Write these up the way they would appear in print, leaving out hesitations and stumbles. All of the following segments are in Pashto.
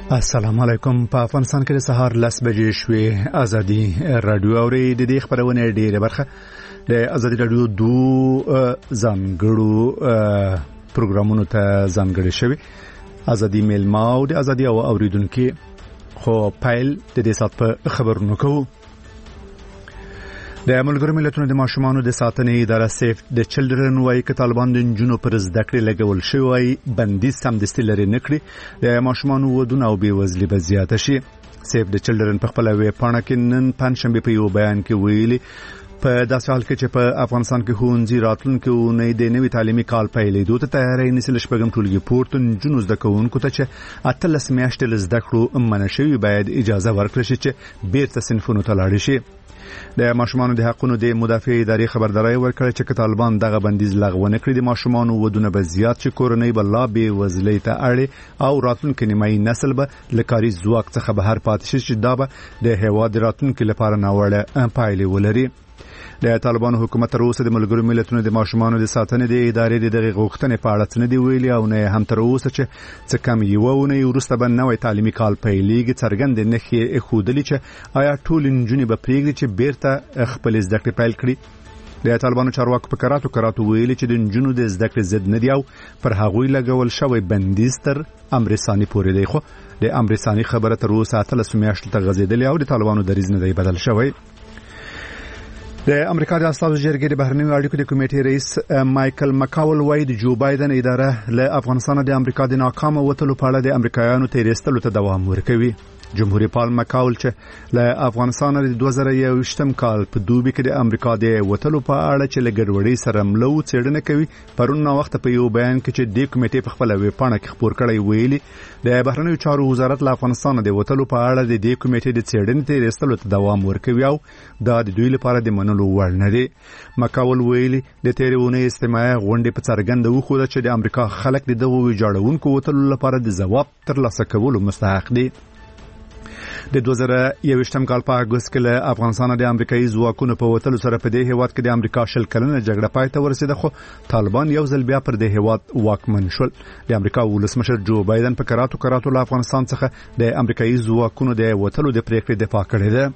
السلام علیکم. په افغانستان کې د سهار 10 بجې شوې. ازادي رادیو اوري د دې خبرونه ډیره برخه د ازادي رادیو ځانګړو پروګرامونو ته ځانګړې شوی. ازادي میلما او د ازادي او اوریدونکو خو پایل د دې سات په خبرونو کوو. د ملګرو ملتونو د ماشومانو د ساتنې اداره سیف د چلډرن وايي چې طالبان د جنونو پر زده کړې لګول شوی بندیز سمدستي لري نکړي د ماشومانو ودونه او بیوزلي به زیاته شي. سیف د چلډرن په خپل ویب پاڼه کې نن پنځشنبه په یو بیان کې ویلي په داسې حال کې چې په افغانستان کې ښوونځي راتلونکي اونۍ د نوي تعلیمي کال پیلېدو ته تیاری نیسي. شپږم ټولګي پورته جنونو زده کوونکو ته چې 18 میاشتې زده کړو منع شوی باید اجازه ورکړي شي چې بیرته صنفونو ته لاړ شي. د ماشومانو د حقوقو د مدافع ادارې خبرداري ورکړه چې طالبان دغه بندیز لغوه نکړي د ماشومانو ودونه به زیات شي، کورنۍ به لا به وزلۍ ته اړي او راتلونکي نیمایي نسل به لکاري ځواک څخه بهر پاتې شي چې دا به د هیواد راتلونکي لپاره ناوړه پایلې ولري. د طالبانو حکومت تر اوسه د ملګرو ملتونو د ماشومانو د ساتنې د ادارې د غوښتنې په اړه څه نه دی ویلي او نه هم تر اوسه چې څه کم یو ونه وروسته به نوې تعلیمي کال پیلېږي څرګند نه خودلی چې آیا ټول نجونې به پریږدي چې بیرته خپل زده کړې پیل کړي. د طالبانو چارواکو په کراتو ویلي چې د نجونو د زده کړې ضد نه دی او پر هغوی لګول شوی بندیز تر امر ثاني پورې دی. خو د امر ثاني خبره تر اوسه 13 میاشتې ته غځېدلې او د طالبانو دریځ نه دی بدل شوی. د امریکا د اساسي جرګې د بهرنیو اړیکو د کمیټې رئیس مایکل مکاول وايي د جو بایدن اداره له افغانستان د امریکا د ناکامه وټلو په اړه د امریکایانو تیرستلو ته دوام ورکوي. جمهوریت پال مکاول چې له افغانستان د 2021 کال په دوبي کې د امریکا د وټلو په اړه چې لګړوړې سره ملو څېړنه کوي پرون نو وخت په یو بیان کې چې د کمیټې په خپل ویب پاڼه کې خبر کړی ویلي د بهرنیو چارو وزارت له افغانستان د وټلو په اړه د دې کمیټې د څېړنې تیرستلو ته دوام ورکوي او دا د دوی لپاره د منلو وړ نه دی. مکاول ویلي د تیرونې استماعي غونډې په څرګند وخوده چې د امریکا خلک د دغه ویجاړونکو وټلو لپاره د ځواب ترلاسه کولو مستحق دي. د 2021 کال په اگست کې له افغانستان د امریکایي ځواکونو په وټلو سره په دې هیواد کې د امریکا شل کلنه جګړه پای ته ورسېده خو طالبان یو ځل بیا پر دې هیواد واکمن شول. د امریکا ولسمشر جو بایدن په کراتو له افغانستان څخه د امریکایي ځواکونو د وټلو د پریکړې دفاع کړې ده.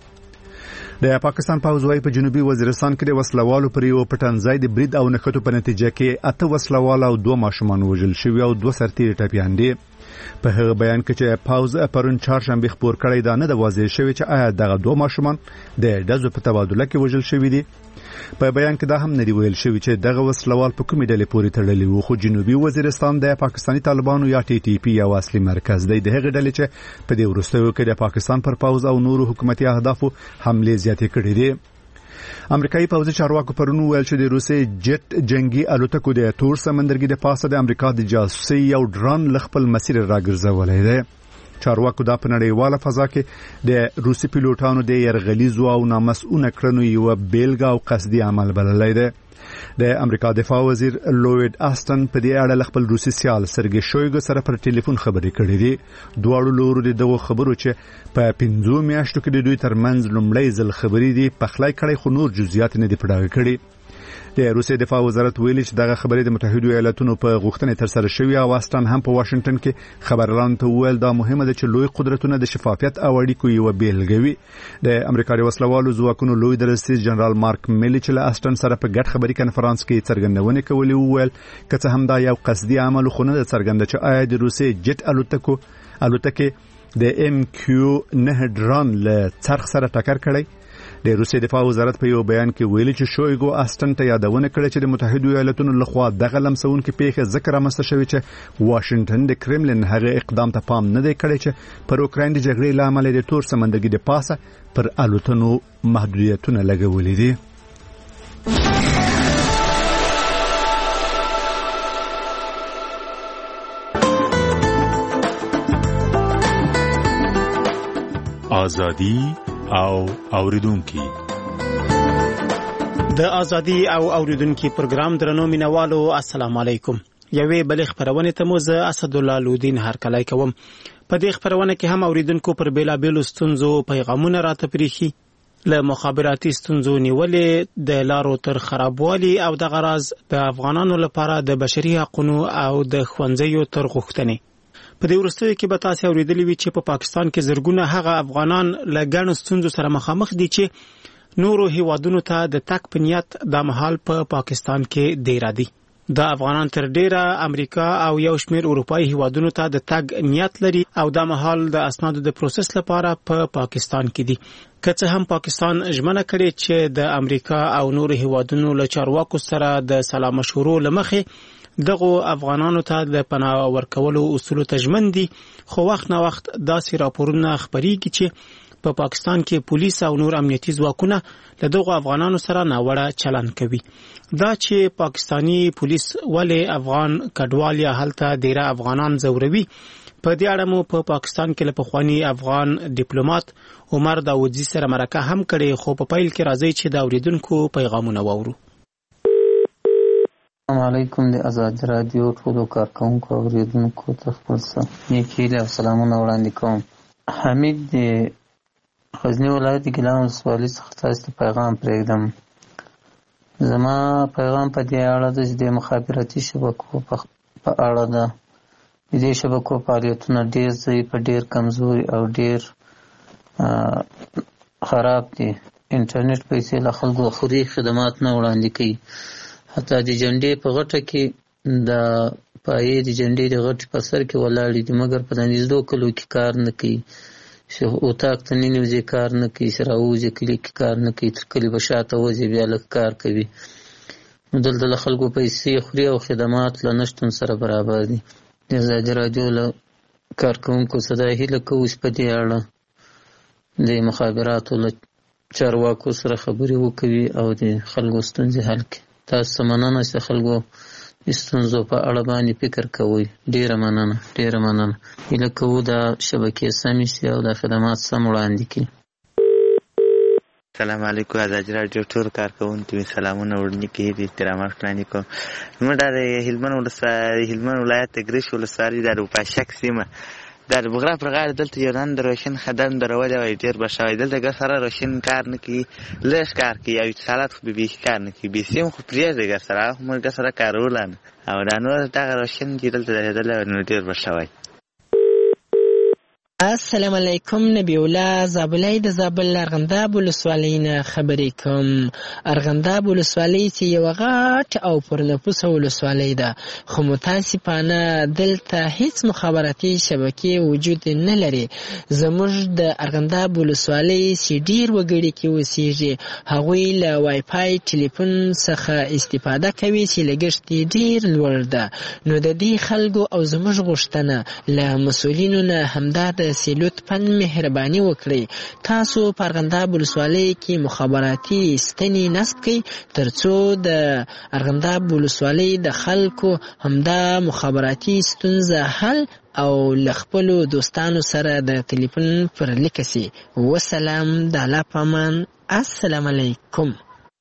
د پاکستان پوځ وايي په جنوبي وزیرستان کې د وسلوالو پر یو پټنځای د برید او نښتو په نتیجه کې 8 وسلوال او 2 ماشومان وژل شوي او 2 سرتیري ټپیان دي. په هغه بیان کې چې پاوز پرون چهارشنبه خبر کړی دا نه د واضح شوی چې آیا دغه 2 ماشومان د دزو په تبادله کې وژل شوی دي. په بیان کې دا هم نه دی ویل شوی چې دغه وسلوال په کومې ډلې پورې تړلي وو. خو جنوبي وزیرستان د پاکستاني طالبانو یا ټي ټي پی یو اصلي مرکز دی. دغه ډلې چې په دې وروستیو کې د پاکستان پر پاوز او نورو حکومتي اهدافو حمله زیاتې کړې دي. امریکایي پوځي چارواکو پرونو ویل چې د روسي جټ جنگي الوتکو د تور سمندرګي د پاسه د امریکا د جاسوسي یو ډرون لخپل مسیر راګرځولای دی. چارواکو دا په نړیواله فضا کې د روسي پیلوټانو د يرغلیزو او نامسؤونه کړنو یو بیلګه او قصدي عمل بللی دی. د امریکا دفاع وزیر لوید آستن په دې اړه خپل روسي سیال سرګي شویګو سره پر ټلیفون خبرې کړې دي. دواړو لورو دغه خبرو چې په 15 میاشتو کې د دوی ترمنځ لومړی ځل خبرې دي پخلای کړي خو نور جزئیات نه دي پړاوي کړي. د روسي دفاع وزارت ویلي چې دغه خبرې د متحده ایالاتونو په غوښتنې تر سره شوې او آستن هم په واشنگټن کې خبرلان ته ویل دا مهمه ده چې لوی قدرتونه د شفافیت او اړیکو یو بیلګوي. د امریکا د وسلوالو ځواکونو لوی درسي جنرال مارک میلی چې له آستن سره په ګډ خبري کانفرنس کې څرګندونه کوي ویل کڅه هم دا یو قصدي عمل خو نه څرګنده چې آیا د روسي جټ الوتکه د ام کیو 9 ډرون له څرخ سره ټکر کړی. د روسي دفاع وزارت په یو بیان کې ویلي چې شویګو آستن ته یادونه کړې چې د متحده ایالاتونو لخوا دغه لمسونکو پیښه ذکر رامسته شوی چې واشنگټن د کرملین هغه اقدام ته پام نه دی کړی چې پر اوکراین د جګړې لامل د تور سمندرګي د پاسه پر الوتنو محدودیتونه لګولې دي. ازادي او اوریدونکو د ازادي او اوریدونکو پروګرام درنو مینوالو السلام علیکم. یوې بل خبرونه ته موزه اسد الله لودین هرکلای کوم. په دې خبرونه کې هم اوریدونکو پر بیلابیلو ستونزو پیغامونه راته پریخي له مخابراتي ستونزو نیولې د لارو تر خرابوالي او د غراز په افغانانو لپاره د بشري حقوقو او د خوندزیو تر غوښتنې. په دې وروستیو کې به تاسو اوریدلی وي چې په پاکستان کې زرګونه هغه افغانان له ګڼو ستونزو سره مخامخ دي چې نورو هیوادونو ته د تګ په نیت د مهال په پاکستان کې ډیر دي. د افغانان تر ډیره امریکا او یو شمېر اروپایي هیوادونو ته د تګ نیت لري او د مهال د اسنادو د پروسس لپاره په پاکستان کې دي. که څه هم پاکستان ژمنه کړې چې د امریکا او نورو هیوادونو له چارواکو سره د سلا مشورو لمخې دغه افغانانو ته د پناه ورکولو اصول ته ژمن دي، خو وخت نه وخت داسې راپورونه خبريږي چې په پاکستان کې پولیس او نور امنیتي ځواکونه له دغه افغانانو سره ناوړه چلند کوي. دا چې پاکستانی پولیس ولې افغان کډوال یا هلته ډیره افغانان زوروي، په دې اړه مو په پاکستان کې له پخوانی افغان ډیپلوماټ عمر داودزي سره مرکه هم کړې، خو په پیل کې راځي چې د اوریدونکو پیغامونه واورو. السلام علیکم. د آزاد رادیو ټولو کارکونکو او اوریدونکو ته خپل نیکی او سلامونه وړاندې کوم. حمید د غزنی ولایت ګیلان ولسوالۍ څخه تاسو ته پیغام پرېږدم. زما پیغام په دې اړه ده چې د مخابراتي شبکو په اړه ده. د دې شبکو فعالیتونه ډېر ضعیف، ډېر کمزوري او ډېر خراب دي. انټرنیټ پیسې له خلکو خوري، خدمات نه وړاندې کوي. حتی د جنډې په غټه کې د پایې د جنډې د غټې په سر کې ولاړې دي، مګر په نږدې کلو کې کار نه کوي. اتاق ته ننوځي کار نه کوي، چې راوځي کلي کې کار نه کوي، تر کلي به شاته وځي بیا لږ کار کوي. نو دلته له خلکو پیسې خوري او خدمات له نشتون سره برابر دي. د ازادي راډیو له کارکوونکو څخه دا هیله کوو چې په دې اړه د مخابراتو له چارواکو سره خبرې وکوي او د خلکو ستونزې حل کړي. تاسو مننه چې خلکو ستونزو په اړه باندې فکر کوئ. ډیره مننه، ډیره مننه. هیله کوو دا شبکې سمې شي او دا خدمات سم وړاندې کړي. السلام علیکم. ازادي راډیو ټول کارکوونکو ته سلامونه وړاندې کوي، احترامات وړاندې کوم. موږ د هلمند ولایت د ګریش ولسوالۍ د روپاشک سیمه د بغرا پر غاړه دلته یو نن د روشن خدم درولې وای، ډېر به شوی. دلته ګر سره روشن کار نه کوي، لږ کار کوي او اتصالات خو به کار نه کوي. بیسیم خو پرېږدي ګر سره، موږ ګر سره کارول نه او دا نور دغه روشن چې دلته درېدلی نو ډېر به شوی. السلام علیکم. نبی الله زابلای د زابل ارغنداب ولسوالۍ نه خبرې کوم. ارغنداب ولسوالۍ چې یو غټ او پر نفوس ولسوالۍ ده، خو متاسفانه دلته هیڅ مخابراتي شبکې وجود نه لري. زموږ د ارغنداب ولسوالۍ چې ډیر وګړي کې اوسېږي، هغوی له وای فای ټلیفون څخه استفاده کوي چې لګښت ډیر لوړ ده. نو د دې خلکو او زموږ غوښتنه له مسؤلینو نه همدا ده چې لطفاً مهرباني وکړئ، تاسو په ارغنداب ولسوالۍ کې مخابراتي ستنې نصب کړئ ترڅو د ارغنداب ولسوالۍ د خلکو همدا مخابراتي ستونزه حل او له خپلو دوستانو سره د ټلیفون پر لیکه سي. وسلام، د الله په امان. السلام علیکم.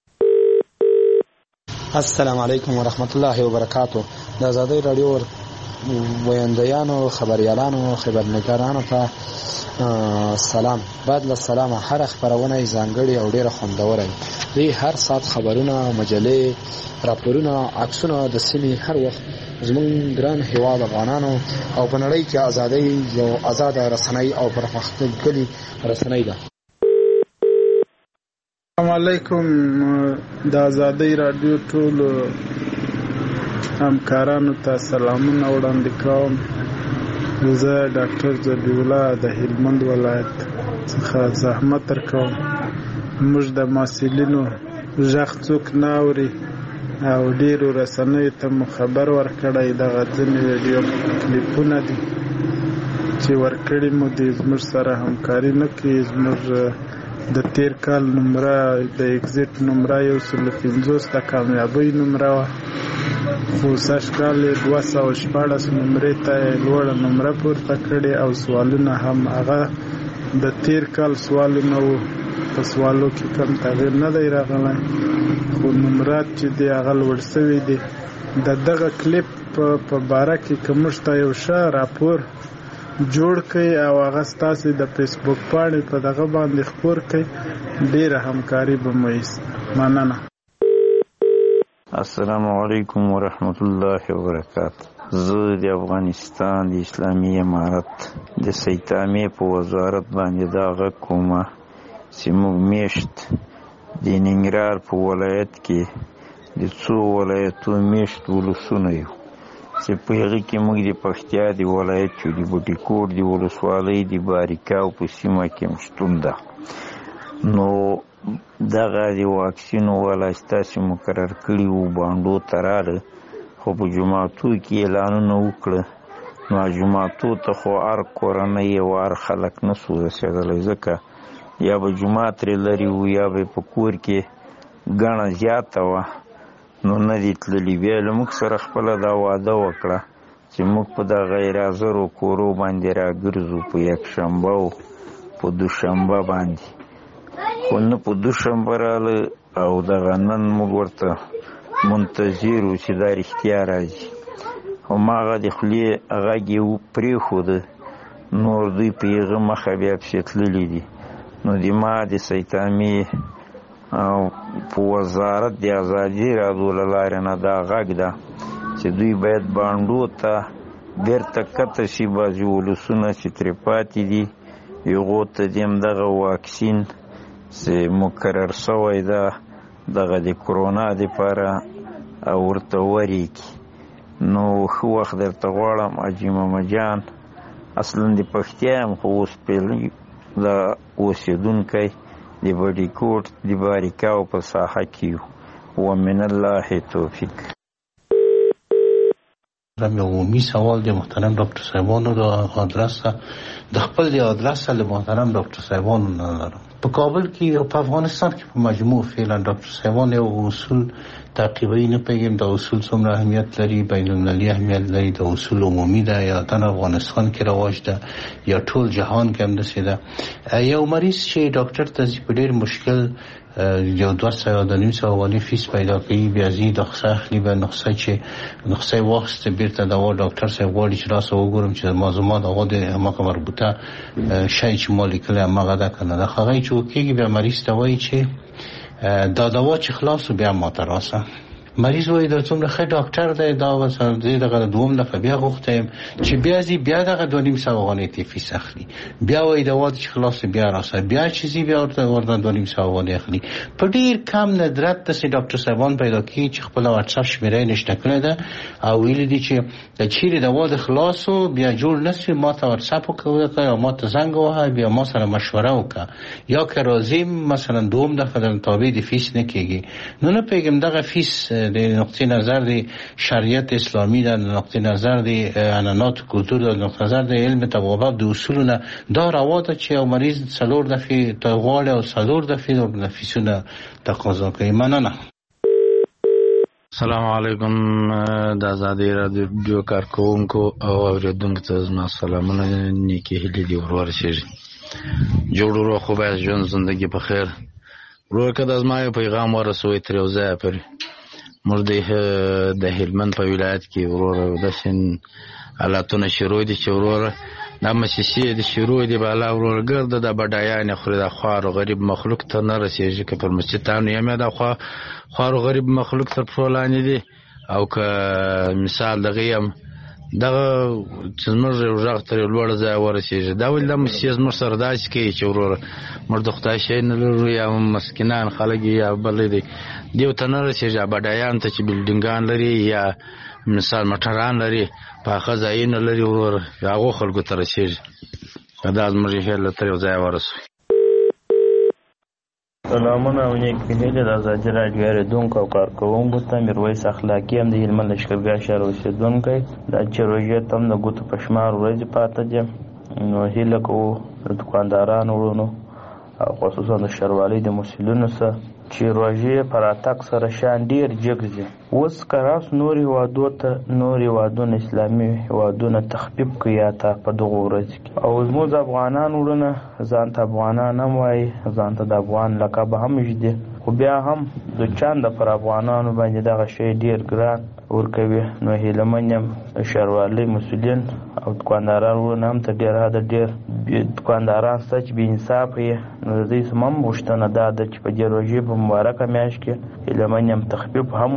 السلام علیکم ورحمت الله وبرکاتو. د آزادۍ راډیو ویاندیانو، خبریالانو، خبرنګارانو ته سلام. بعد له سلامه هر خبرونه ځانګړي او ډیره خوندوره وي. هر ساعت خبرونه، مجلې، راپورونه، عکسونه د سیمې هر وخت زموږ ګران هیواد افغانانو او په نړۍ کې ازادي یو آزاده رسنۍ او پرمختللې رسنۍ ده. السلام علیکم. د آزادۍ راډیو ټول همکارانو ته سلامونه وړاندې کوم. زه ډاکټر ذبیح الله د هلمند ولایت څخه زحمت درکوم. موږ د محصلینو غږ څوک نه اوري او ډیرو رسنیو ته مو خبر ورکړی. دغه ځینې ویډیو کلیپونه دي چې ورکړي مو دي، زموږ سره همکاري نه کوي. زموږ د تیر کال نمره د اگزیټ نمره 150 د کامیابۍ نمره وه، خو سږ کال 214 نمرې ته لوړه نمره پورته کړې او سوالونه هم هغه د تیر کال سوالونه وو. په سوالو کې کم تغییر نه دی راغلی، خو نمرات چې دی هغه لوړ سوي دي. د دغه کلیپ په باره کې که موږ ته یو ښه راپور جوړ کړئ او هغه ستاسې د فیسبوک پاڼې په دغه باندې خپور کړئ، ډیره همکاري به مو مننه. السلام علیکم ورحمت الله وبرکاته. زه د افغانستان د اسلامي امارت د سیتامې په وزارت باندې دا غږ کومه چې موږ میشت د ننګرهار په ولایت کې د څو ولایتو میشت ولسونه یو چې په هغې کې موږ د پکتیا د ولایت یو د بوټي کوټ د ولسوالۍ د باریکاو په سیمه کې هم شتون ده. نو دغه د واکسینو والا چې تاسې مقرر کړي وو بانډو ته راغله، خو په جوماتو کې اعلانونه وکړه، نو جوماتو ته خو هر کورنۍ او هر خلک نه سو رسېدلی، ځکه یا به جومات ترې لرې وو یا به په کور کې ګڼه زیاته وه، نو نه دي تللي. بیا له موږ سره خپله دا وعده وکړه چې موږ په د غیر حاضرو کورو باندې راګرځو په یکشنبه او په دوشنبه باندې، خو نه په دوشنبه راله او دغه نن موږ ورته منتظر وو چې دا رښتیا راځي. هماغه د خولې غږ یې پرېښوده، نور دوی په هغه مخه بیا پسې تللي دي. نو د ما د سیتامې په وزارت د ازادي راډیو له لارې نه دا غږ ده چې دوی باید بانډو ته بیرته کته شي، بعضې ولسونه چې ترې پاتې دي هغو ته د همدغه واکسین چې مقرر شوی ده دغه د کرونا دپاره او ورته ورېږي. نو ښه وخت درته غواړم حاجي محمد جان، اصلا د پکتیا یم خو اوس پیلي د اوسېدونکی د بډي کوټ د باریکاو په ساحه کې یو. ومن الله توفیق. یو عمومي سوال د محترم ډاکټر صاحبانو د آدرس د خپل د آدرس له محترم ډاکټر صاحبانو نه لرم. په کابل کې او په افغانستان کې په مجموع فعلا ډاکټر صاحبان یو اصول تعقیبوي، نه پوهېږم دا اصول څومره اهمیت لري، بین المللي اهمیت لري، د اصول عمومي ده یا تن افغانستان کې رواج ده یا ټول جهان کې هم داسې ده. یو مریض چې ډاکټر ته ځي په ډېر مشکل یو 200 فیس پیدا کوي، بیا ځي نسخه اخلي، بیا نسخه چې نسخه یې واخیسته بیرته دوا ډاکټر صاحب غواړي چې راسه وګورم چې زما دغه د هماغه مربوطه شی چې ما لیکلی هماغه ده که نه ده. هغه چې وکېږي بیا مریض ته وایي چې دا دوا چې خلاص بیا ماته راسه. مریض وایي دا څومره ښه ډاکټر دی، دا زه دغه دوم دفعه بیا غوښتی یم چې بیا ځي بیا دغه 200 افغانۍ ته فیس اخلي، بیا وایي دوا چې خلاص بیا راسه، بیا چې ځي بیا ورته 200 افغانۍ اخلي. په ډېر کم ندرت داسې ډاکټر صاحبان پیدا کېږي چې خپله واتساپ شمېره یې نشته کړې ده او ویلي دي چې چیرې دوا د خلاصو بیا جوړ نه شي ما ته واتساپ وکړه یا ما ته زنګ ووهه، بیا ما سره مشوره وکړه، یا که راځي مثلا دوم دفعه د تابع د فیس نه کېږي. نو نه پوهېږم دغه فیس د نقطه نظر د شریعت اسلامی ده، نقطه نظر د عنعنات کلتور ده، نقطه نظر د علم طبابت د اصولونه دا روا ده چې یو مریض 4 دفعې ته غواړي او 4 دفعې د فیسونه تقاضا کوي. مننه. السلام علیکم د ازادي راډیو کارکوونکو او اوریدونکو ته زما سلامونه، نیکې هیلې دې ورورسېږي. جوړ ورو خو باید ژوند زندگی په خیر. ورور که د زما یو پیغام ورسوئ تر یو ځایه پورې. موږ د هلمند په ولایت کې وروره داسې حالاتونه شروع دي چې وروره دا مسیسې د شروع دي بالا وروره ګرده د بډایانې خوري، دا خوار و غریب مخلوق ته نه رسېږي. که پر مسجدانو یم دا خوار و غریب مخلوق تر پښو لاندې دي، او که مثال دغه یم دغه چې زموږ یو غږ تر یو لوړ ځای ورسېږي. دا ولې دا مسیحه زموږ سره داسې کوي چې وروره موږ د خدای شی نه لرو، یا مسکینان خلک یا بل دی دیو ته نه رسېږي. بډایان ته چې بلډینګان لري یا مثال موټران لري پاخه ځایونه لري وروره هغو خلکو ته رسېږي. دا زموږ هیله تر یو ځای ورسوي. سلامونه او نیکې هیلې د ازادي راډیو اورېدونکو او کارکوونکو ته. میرویس اخلاقي هم د هلمند لښکرګاه ښار اوسېدونکی. دا چې روژې ته هم د ګوتو په شمار ورځې پاته دي، نو هیله کوو د دوکاندارانو وروڼو او خصوصا د ښاروالۍ د مسؤلینو څخه چې روژې په راتګ سره شان ډېر جګ ځي. اوس که راس نور هېوادونه اسلامي هېوادونه تخفیف کوي یا تا په دغو ورځو کې، او زموږ افغانان وروڼه ځان ته افغانان هم وایي، ځان ته د افغان لقب هم ږدي، خو بیا هم د چانده پر افغانانو باندې دغه شی ډېر ګران ورکوي. نو هیلهمن یم د ښاروالۍ مسؤلین او دوکانداران وروڼه هم ته ډېر حده ډېر دوکانداران شته چې بې انصافه یې. نو د دوی څخه هم غوښتنه دا ده چې په دې روژې په مبارکه میاشت کې هیلهمن یم تخفیف هم